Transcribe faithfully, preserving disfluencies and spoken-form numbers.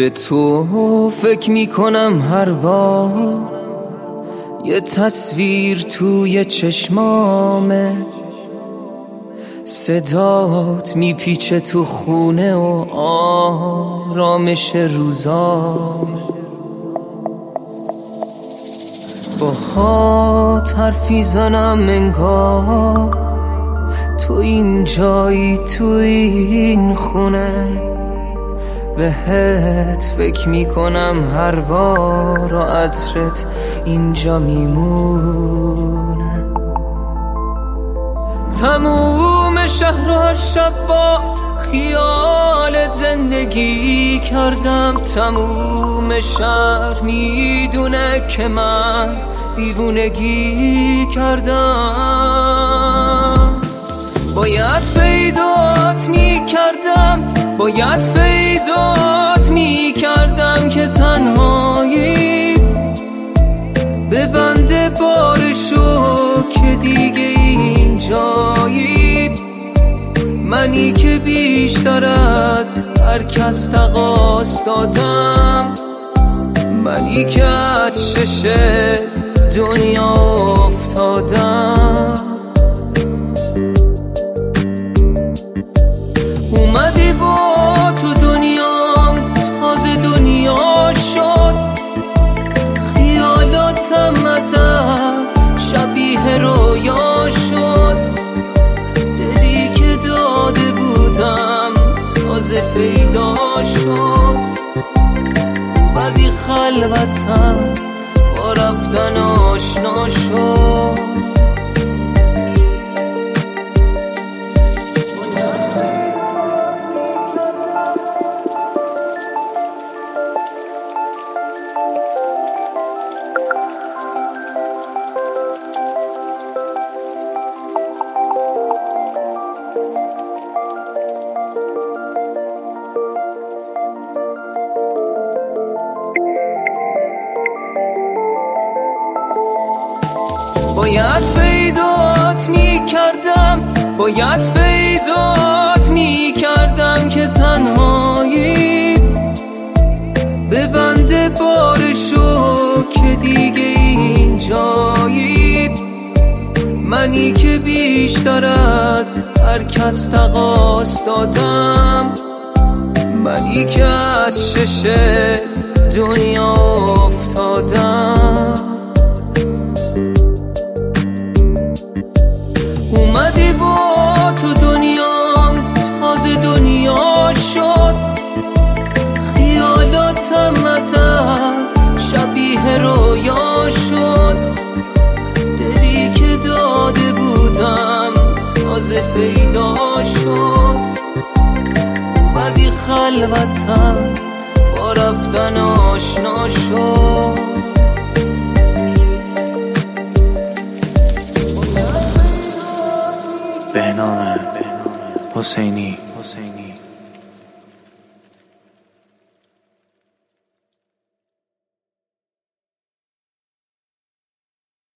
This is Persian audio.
به تو فکر میکنم هر بار، یه تصویر توی چشمامه، صدات میپیچه تو خونه و آرامش روزامه. باهات حرفی زنم انگار تو اینجایی، تو این خونه، بهت فکر میکنم هر بار و عطرت اینجا میمونه. تموم شهر و هر شب با خیالت زندگی کردم، تموم شهر میدونه که من دیوونگی کردم. باید پیدات میکردم، باید پیدات میکردم که تنهایی ببنده بارشو که دیگه اینجایی. منی که بیشتر از هر کس تقاص دادم، منی که از شش دنیا افتادم. اومدی با تو دنیام، تازه دنیا شد، خیالاتم ازت شبیه رویا شد. دلی که داده بودم تازه پیدا شد. بعدی خلوتم با رفتن آشنا شد. باید پیدات میکردم، باید پیدات میکردم که تنهایی ببنده بارشو که دیگه اینجایی. منی که بیشتر از هر کس تقاص دادم، منی که از شش دنیا افتادم. اومدی با تو دنیام، تازه دنیا شد، خیالاتم ازت شبیه رویا شد. دلی که داده بودم تازه پیدا شد. اومدی خلوتم با رفتن آشنا شد. بهنام حسینی